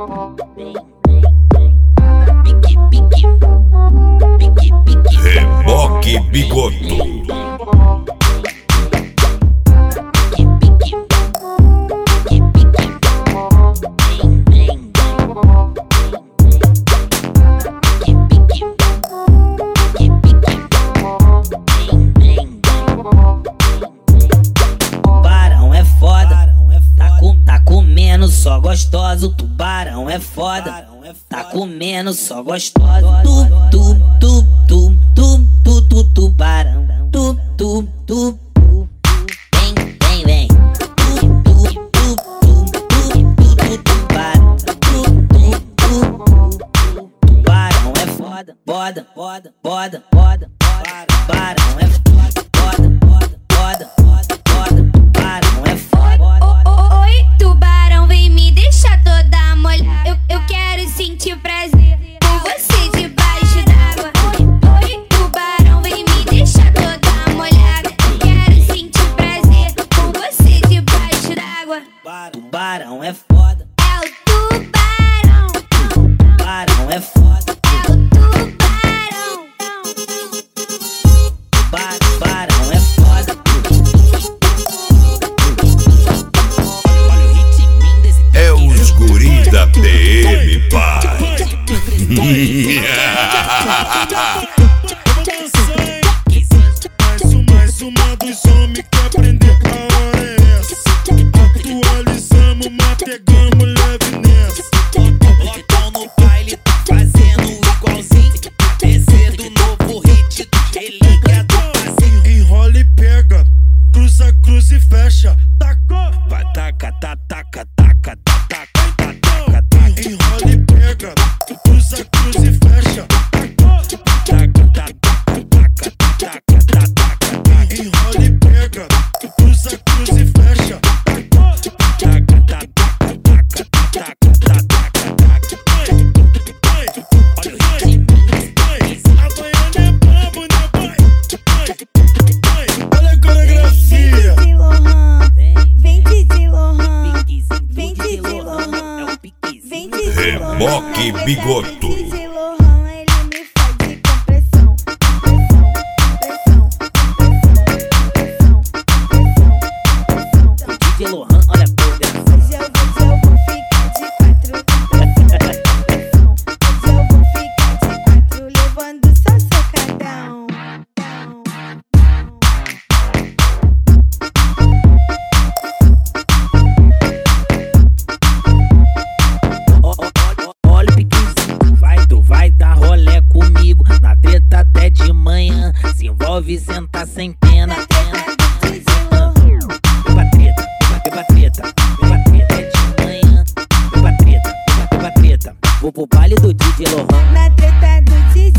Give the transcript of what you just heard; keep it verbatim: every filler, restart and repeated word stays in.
Reboque Bigoto. Só gostoso, tubarão é foda. Tá comendo só gostoso. Tu, tu, tu, tu, tu, tu, tu, tubarão. Tu, tu, tu, tu. Vem, vem, vem. Tu, tu, tu, tu, tu, tu, tu, tubarão. Tu, tu, tu, tu. Tubarão é foda, foda, foda, foda, foda. Tubarão é foda, foda, foda, foda, foda, foda. Tubarão é foda. Oi, tubarão, vem me deixar toda molhada. Eu, eu quero sentir prazer com você debaixo d'água. Oi, tubarão, vem me deixar toda molhada. Eu quero sentir prazer com você debaixo d'água. Tubarão é foda. É o tubarão. Tubarão é foda. É o tubarão. Tubarão é foda. É os guri da P M, pai. Mais uma dos homens que aprender a hora é essa. Atualizamos, mas pegamos leve nessa. Lotão no baile tá fazendo igualzinho. Descer do novo hit do relíquia do passinho. Enrola e pega, cruza, cruza e fecha. Tacou, Taca, taca, taca, taca, taca, taca, taca. enrola e pega, cruza, cruza e fecha. Taca, taca, taca, taca, taca, taca. Enrola e pega, cruza, cruza e fecha. Taca, taca, taca, taca, taca, taca. Olha o ritmo. A baiana é brabo, né, pai? Olha a coreografia. Vem de Lohan, vem de Lohan, Piquezinho, vem de Lohan, Lohan. é o piquezinho. Vem de Lohan. Reboque Bigoto. Vem de Lohan, ele me fode com pressão, pressão, pressão, pressão, pressão, pressão. D J Lohan, olha a coreografia. Hoje eu vou, eu vou ficar de quatro com pressão. Hoje eu vou ficar de quatro levando só socadão. Olha o piquezinho, vai, tu vai dar rolé comigo. Na treta até de manhã, se envolve, senta sem pena. Vem pra treta, vem pra treta, vem pra treta é de manhã. Vem pra treta, vem pra treta. Vou pro baile do D J Lohan. Na treta do D